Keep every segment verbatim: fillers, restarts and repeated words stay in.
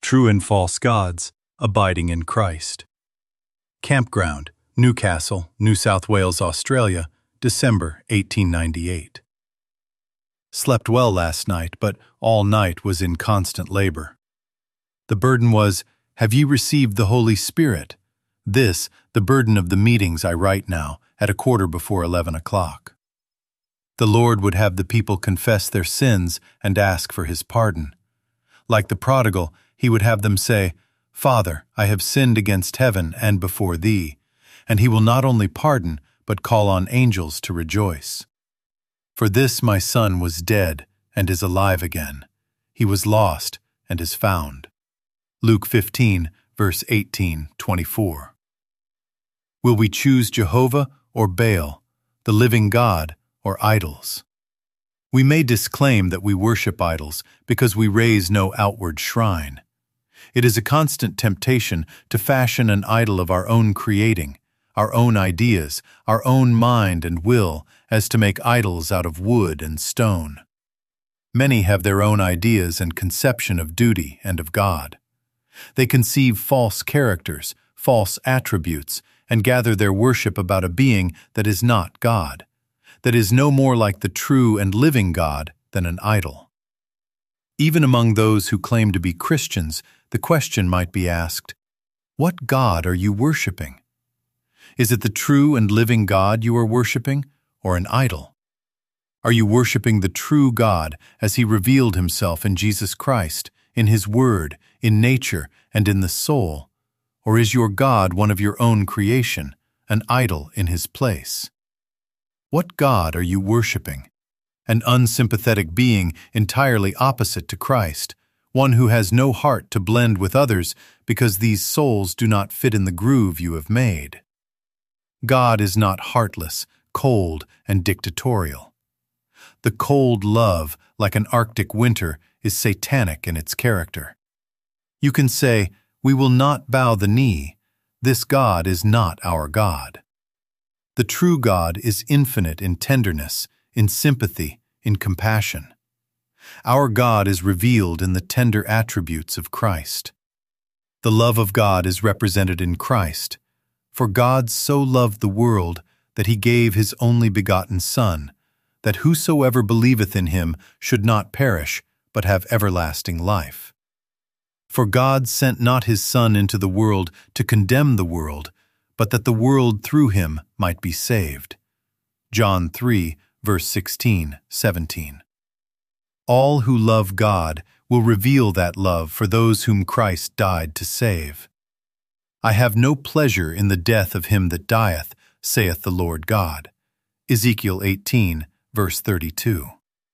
True and False Gods, Abiding in Christ. Campground, Newcastle, New South Wales, Australia, December eighteen ninety-eight. Slept well last night, but all night was in constant labor. The burden was, have ye received the Holy Spirit? This, the burden of the meetings I write now, at a quarter before eleven o'clock. The Lord would have the people confess their sins and ask for his pardon. Like the prodigal, he would have them say, Father, I have sinned against heaven and before thee, and he will not only pardon, but call on angels to rejoice. For this my son was dead and is alive again. He was lost and is found. Luke fifteen, verse eighteen, twenty-four. Will we choose Jehovah or Baal, the living God, or idols? We may disclaim that we worship idols because we raise no outward shrine. It is a constant temptation to fashion an idol of our own creating, our own ideas, our own mind and will, as to make idols out of wood and stone. Many have their own ideas and conception of duty and of God. They conceive false characters, false attributes, and gather their worship about a being that is not God, that is no more like the true and living God than an idol. Even among those who claim to be Christians, the question might be asked, what God are you worshiping? Is it the true and living God you are worshiping, or an idol? Are you worshiping the true God as he revealed himself in Jesus Christ, in his word, in nature, and in the soul? Or is your God one of your own creation, an idol in his place? What God are you worshiping? An unsympathetic being entirely opposite to Christ, one who has no heart to blend with others because these souls do not fit in the groove you have made. God is not heartless, cold, and dictatorial. The cold love, like an Arctic winter, is satanic in its character. You can say, we will not bow the knee. This God is not our God. The true God is infinite in tenderness, in sympathy, in compassion. Our God is revealed in the tender attributes of Christ. The love of God is represented in Christ. For God so loved the world that he gave his only begotten Son, that whosoever believeth in him should not perish, but have everlasting life. For God sent not his Son into the world to condemn the world, but that the world through him might be saved. John three, verse sixteen, seventeen. All who love God will reveal that love for those whom Christ died to save. I have no pleasure in the death of him that dieth, saith the Lord God. Ezekiel eighteen, verse thirty-two.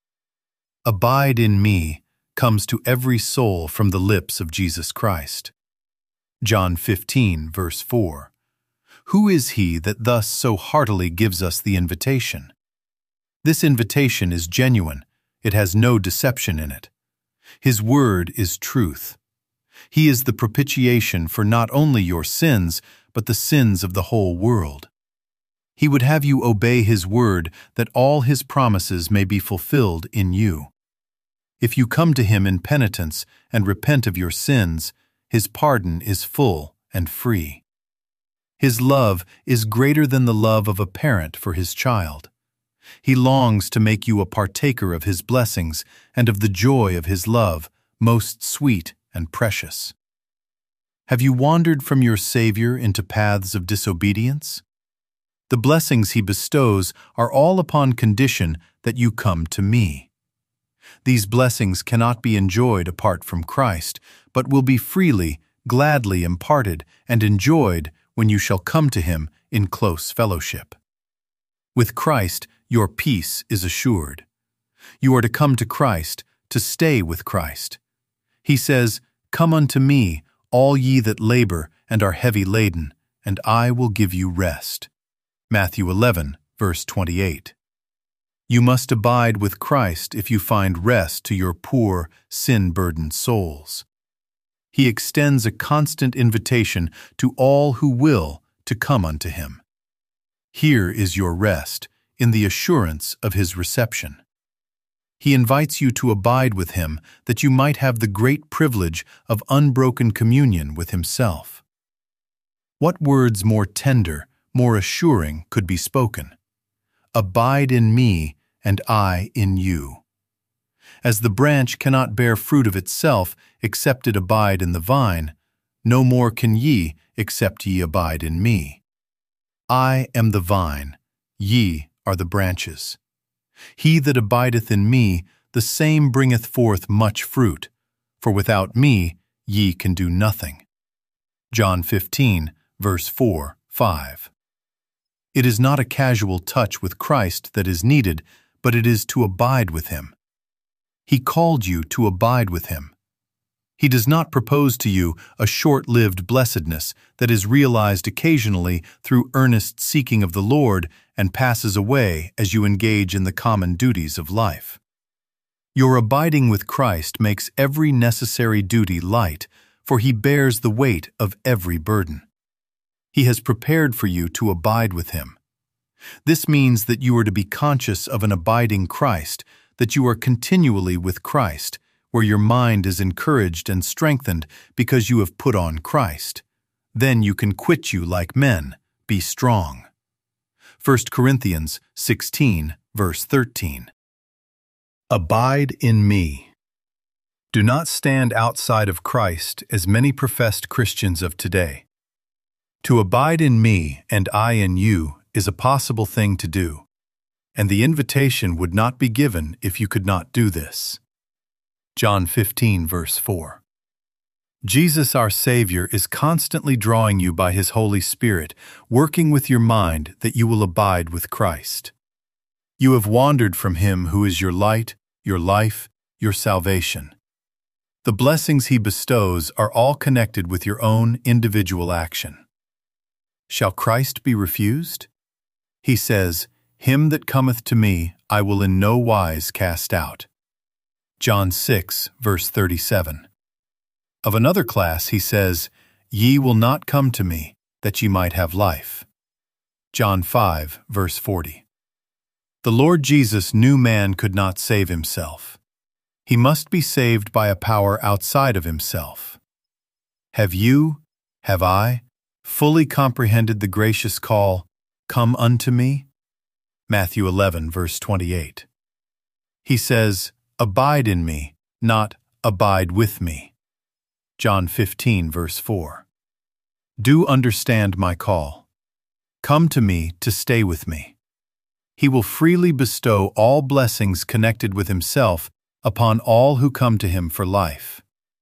Abide in me comes to every soul from the lips of Jesus Christ. John fifteen, verse four. Who is he that thus so heartily gives us the invitation? This invitation is genuine. It has no deception in it. His word is truth. He is the propitiation for not only your sins, but the sins of the whole world. He would have you obey his word that all his promises may be fulfilled in you. If you come to him in penitence and repent of your sins, his pardon is full and free. His love is greater than the love of a parent for his child. He longs to make you a partaker of his blessings and of the joy of his love, most sweet and precious. Have you wandered from your Savior into paths of disobedience? The blessings he bestows are all upon condition that you come to me. These blessings cannot be enjoyed apart from Christ, but will be freely, gladly imparted and enjoyed when you shall come to him in close fellowship. With Christ, your peace is assured. You are to come to Christ, to stay with Christ. He says, Come unto me, all ye that labor and are heavy laden, and I will give you rest. Matthew eleven, verse twenty-eight. You must abide with Christ if you find rest to your poor, sin-burdened souls. He extends a constant invitation to all who will to come unto him. Here is your rest, in the assurance of his reception. He invites you to abide with Him that you might have the great privilege of unbroken communion with Himself. What words more tender, more assuring could be spoken? Abide in me, and I in you. As the branch cannot bear fruit of itself except it abide in the vine, no more can ye except ye abide in me. I am the vine, ye are the branches. He that abideth in me, the same bringeth forth much fruit, for without me ye can do nothing. John fifteen, verse four, five. It is not a casual touch with Christ that is needed, but it is to abide with Him. He called you to abide with Him. He does not propose to you a short-lived blessedness that is realized occasionally through earnest seeking of the Lord and passes away as you engage in the common duties of life. Your abiding with Christ makes every necessary duty light, for He bears the weight of every burden. He has prepared for you to abide with Him. This means that you are to be conscious of an abiding Christ, that you are continually with Christ, where your mind is encouraged and strengthened because you have put on Christ. Then you can quit you like men, be strong. First Corinthians sixteen, verse thirteen. Abide in me. Do not stand outside of Christ as many professed Christians of today. To abide in me and I in you is a possible thing to do, and the invitation would not be given if you could not do this. John fifteen, verse four. Jesus, our Savior, is constantly drawing you by His Holy Spirit, working with your mind that you will abide with Christ. You have wandered from Him who is your light, your life, your salvation. The blessings He bestows are all connected with your own individual action. Shall Christ be refused? He says, "Him that cometh to me I will in no wise cast out." John six, verse thirty-seven. Of another class He says, "Ye will not come to me, that ye might have life." John five, verse forty. The Lord Jesus knew man could not save himself. He must be saved by a power outside of himself. Have you, have I, fully comprehended the gracious call, "Come unto me"? Matthew eleven, verse twenty-eight. He says, "Abide in me," not "abide with me." John fifteen, verse four. Do understand my call. Come to me to stay with me. He will freely bestow all blessings connected with Himself upon all who come to Him for life.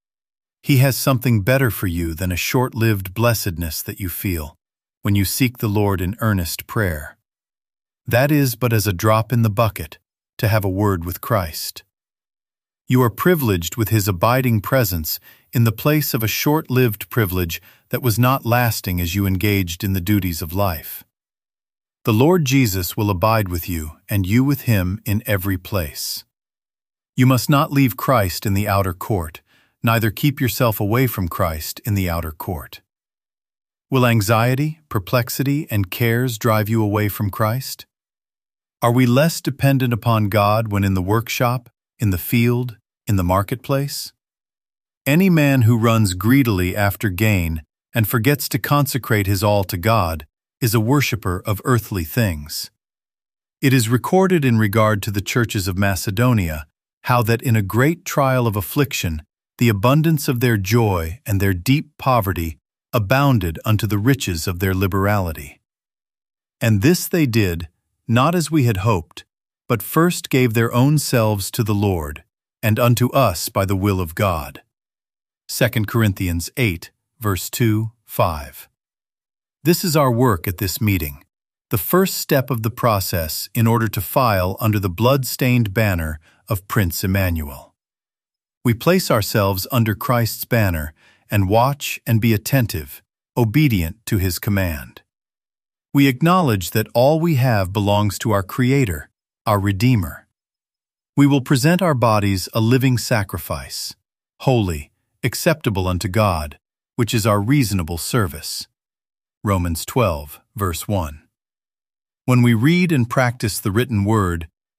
He has something better for you than a short-lived blessedness that you feel when you seek the Lord in earnest prayer. That is but as a drop in the bucket to have a word with Christ. You are privileged with His abiding presence in the place of a short-lived privilege that was not lasting as you engaged in the duties of life. The Lord Jesus will abide with you, and you with Him in every place. You must not leave Christ in the outer court, neither keep yourself away from Christ in the outer court. Will anxiety, perplexity, and cares drive you away from Christ? Are we less dependent upon God when in the workshop, in the field, in the marketplace? Any man who runs greedily after gain and forgets to consecrate his all to God is a worshipper of earthly things. It is recorded in regard to the churches of Macedonia how that in a great trial of affliction the abundance of their joy and their deep poverty abounded unto the riches of their liberality. And this they did, not as we had hoped, but first gave their own selves to the Lord, and unto us by the will of God. Second Corinthians eight, verse two, five. This is our work at this meeting, the first step of the process in order to file under the blood-stained banner of Prince Emmanuel. We place ourselves under Christ's banner and watch and be attentive, obedient to His command. We acknowledge that all we have belongs to our Creator, our Redeemer. We will present our bodies a living sacrifice, holy, acceptable unto God, which is our reasonable service. Romans twelve, verse one. When we read and practice the written word,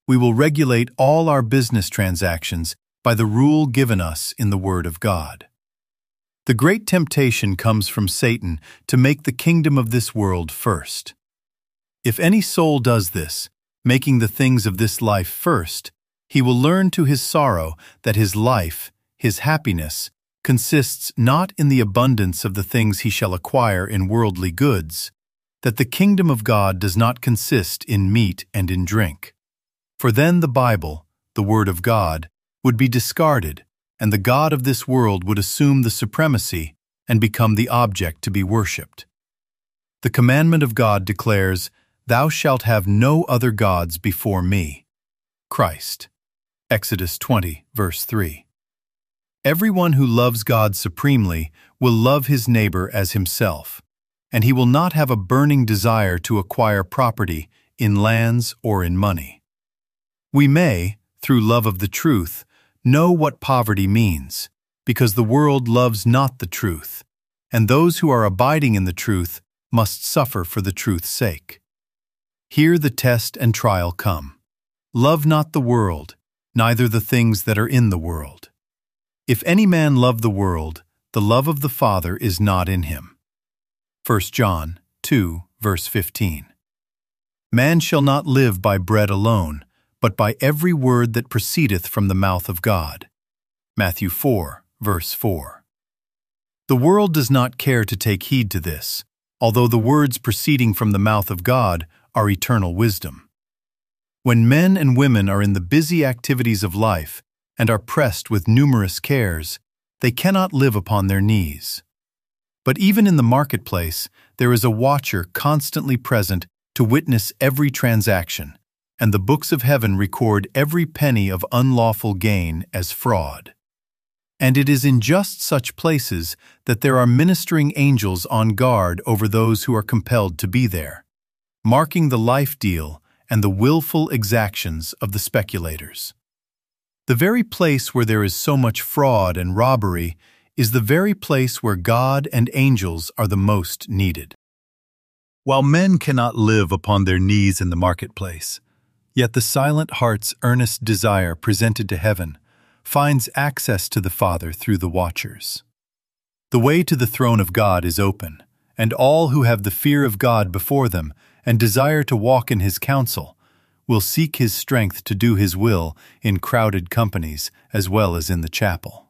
We will regulate all our business transactions by the rule given us in the Word of God. The great temptation comes from Satan to make the kingdom of this world first. If any soul does this, making the things of this life first, he will learn to his sorrow that his life, his happiness, consists not in the abundance of the things he shall acquire in worldly goods, that the kingdom of God does not consist in meat and in drink. For then the Bible, the Word of God, would be discarded, and the God of this world would assume the supremacy and become the object to be worshipped. The commandment of God declares, "Thou shalt have no other gods before me." Christ. Exodus twenty, verse three. Everyone who loves God supremely will love his neighbor as himself, and he will not have a burning desire to acquire property in lands or in money. We may, through love of the truth, know what poverty means, because the world loves not the truth, and those who are abiding in the truth must suffer for the truth's sake. Here the test and trial come. Love not the world, neither the things that are in the world. If any man love the world, the love of the Father is not in him. First John two, verse fifteen. Man shall not live by bread alone, but by every word that proceedeth from the mouth of God. Matthew four, verse four. The world does not care to take heed to this, although the words proceeding from the mouth of God are eternal wisdom. When men and women are in the busy activities of life and are pressed with numerous cares, they cannot live upon their knees. But even in the marketplace, there is a watcher constantly present to witness every transaction, and the books of heaven record every penny of unlawful gain as fraud. And it is in just such places that there are ministering angels on guard over those who are compelled to be there, marking the life deal and the willful exactions of the speculators. The very place where there is so much fraud and robbery is the very place where God and angels are the most needed. While men cannot live upon their knees in the marketplace, yet the silent heart's earnest desire presented to heaven finds access to the Father through the watchers. The way to the throne of God is open, and all who have the fear of God before them and desire to walk in His counsel will seek His strength to do His will in crowded companies as well as in the chapel.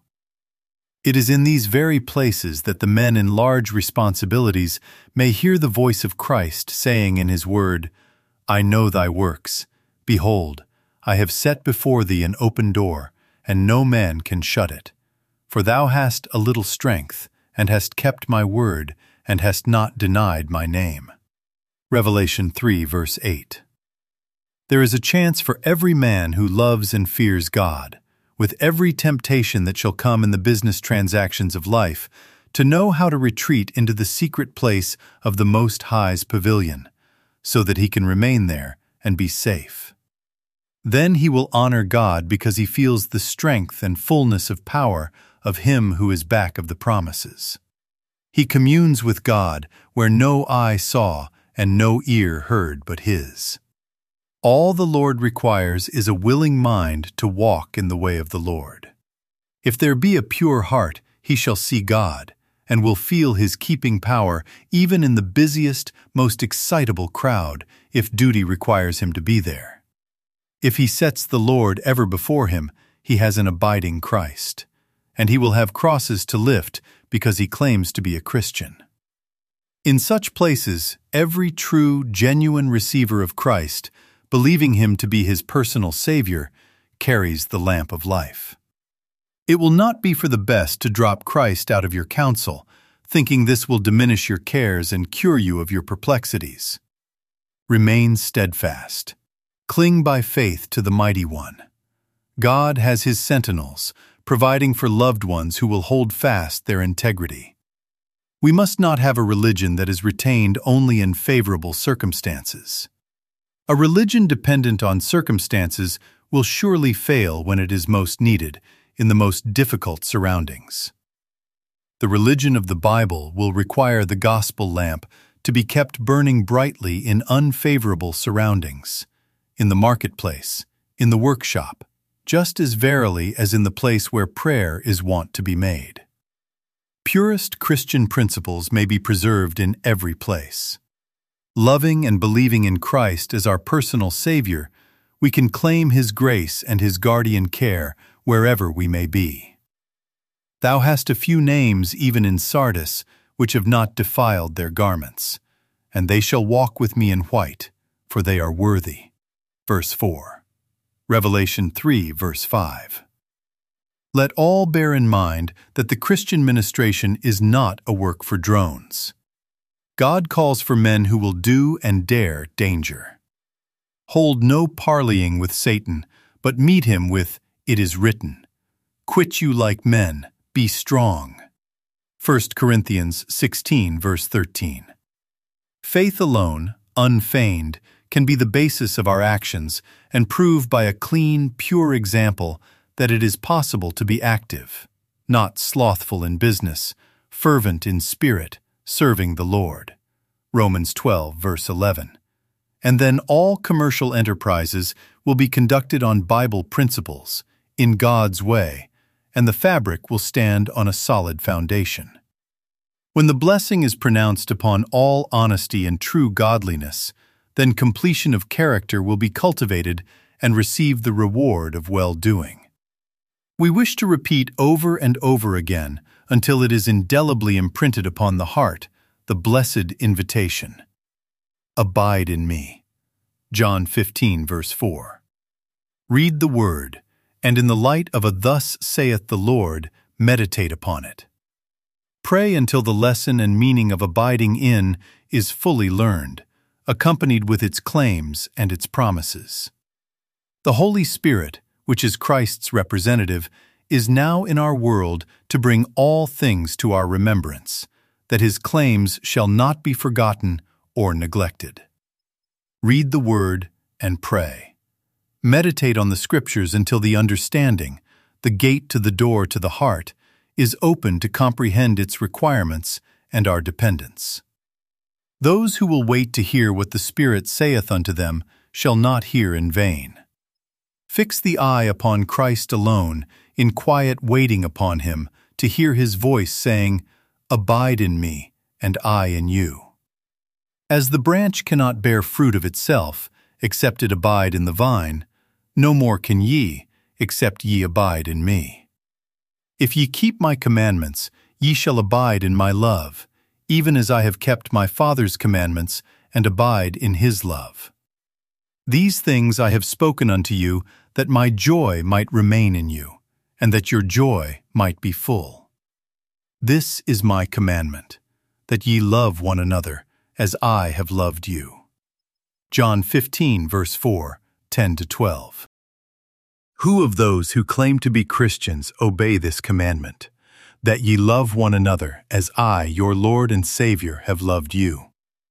It is in these very places that the men in large responsibilities may hear the voice of Christ saying in His word, "I know thy works. Behold, I have set before thee an open door, and no man can shut it. For thou hast a little strength, and hast kept my word, and hast not denied my name." Revelation three, verse eight. There is a chance for every man who loves and fears God, with every temptation that shall come in the business transactions of life, to know how to retreat into the secret place of the Most High's pavilion, so that he can remain there and be safe. Then he will honor God because he feels the strength and fullness of power of Him who is back of the promises. He communes with God where no eye saw and no ear heard but His. All the Lord requires is a willing mind to walk in the way of the Lord. If there be a pure heart, he shall see God, and will feel His keeping power even in the busiest, most excitable crowd, if duty requires him to be there. If he sets the Lord ever before him, he has an abiding Christ, and he will have crosses to lift because he claims to be a Christian. In such places, every true, genuine receiver of Christ, believing Him to be his personal Savior, carries the lamp of life. It will not be for the best to drop Christ out of your counsel, thinking this will diminish your cares and cure you of your perplexities. Remain steadfast. Cling by faith to the Mighty One. God has His sentinels, providing for loved ones who will hold fast their integrity. We must not have a religion that is retained only in favorable circumstances. A religion dependent on circumstances will surely fail when it is most needed, in the most difficult surroundings. The religion of the Bible will require the gospel lamp to be kept burning brightly in unfavorable surroundings, in the marketplace, in the workshop, just as verily as in the place where prayer is wont to be made. Purest Christian principles may be preserved in every place. Loving and believing in Christ as our personal Savior, we can claim His grace and His guardian care wherever we may be. Thou hast a few names even in Sardis, which have not defiled their garments, and they shall walk with me in white, for they are worthy. Verse four. Revelation three, verse five. Let all bear in mind that the Christian ministration is not a work for drones. God calls for men who will do and dare danger. Hold no parleying with Satan, but meet him with, "It is written, quit you like men, be strong." First Corinthians sixteen, verse thirteen. Faith alone, unfeigned, can be the basis of our actions and prove by a clean, pure example that it is possible to be active, not slothful in business, fervent in spirit, serving the Lord. Romans twelve, verse eleven. And then all commercial enterprises will be conducted on Bible principles, in God's way, and the fabric will stand on a solid foundation. When the blessing is pronounced upon all honesty and true godliness, then completion of character will be cultivated and receive the reward of well-doing. We wish to repeat over and over again, until it is indelibly imprinted upon the heart, the blessed invitation. Abide in me. John fifteen, verse four. Read the word, and in the light of a "Thus saith the Lord," meditate upon it. Pray until the lesson and meaning of abiding in is fully learned, accompanied with its claims and its promises. The Holy Spirit, which is Christ's representative, is now in our world to bring all things to our remembrance, that His claims shall not be forgotten or neglected. Read the Word and pray. Meditate on the Scriptures until the understanding, the gate to the door to the heart, is open to comprehend its requirements and our dependence. Those who will wait to hear what the Spirit saith unto them shall not hear in vain. Fix the eye upon Christ alone, in quiet waiting upon Him, to hear His voice saying, "Abide in me, and I in you." As the branch cannot bear fruit of itself, except it abide in the vine, no more can ye, except ye abide in me. If ye keep my commandments, ye shall abide in my love, even as I have kept my Father's commandments, and abide in His love. These things I have spoken unto you, that my joy might remain in you, and that your joy might be full. This is my commandment, that ye love one another, as I have loved you. John fifteen, verse four, ten to twelve. Who of those who claim to be Christians obey this commandment, that ye love one another, as I, your Lord and Savior, have loved you?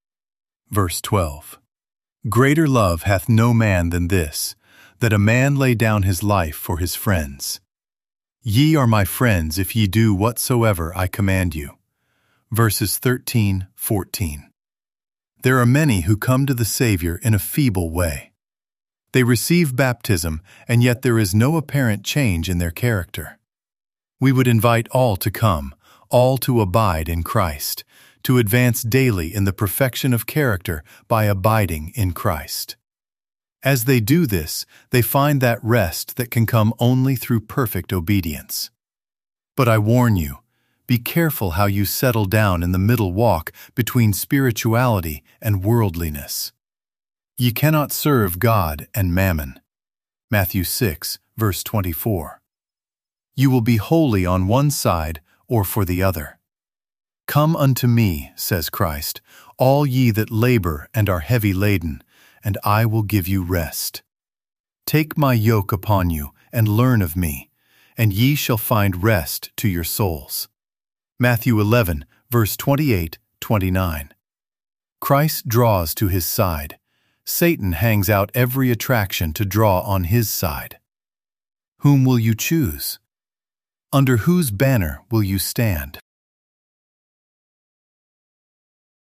Verse twelve. Greater love hath no man than this, that a man lay down his life for his friends. Ye are my friends if ye do whatsoever I command you. Verses thirteen, fourteen. There are many who come to the Savior in a feeble way. They receive baptism, and yet there is no apparent change in their character. We would invite all to come, all to abide in Christ, to advance daily in the perfection of character by abiding in Christ. As they do this, they find that rest that can come only through perfect obedience. But I warn you, be careful how you settle down in the middle walk between spirituality and worldliness. Ye cannot serve God and mammon. Matthew six, verse twenty-four. You will be wholly on one side or for the other. Come unto me, says Christ, all ye that labor and are heavy laden, and I will give you rest. Take my yoke upon you, and learn of me, and ye shall find rest to your souls. Matthew eleven, verse twenty-eight, twenty-nine. Christ draws to His side. Satan hangs out every attraction to draw on his side. Whom will you choose? Under whose banner will you stand?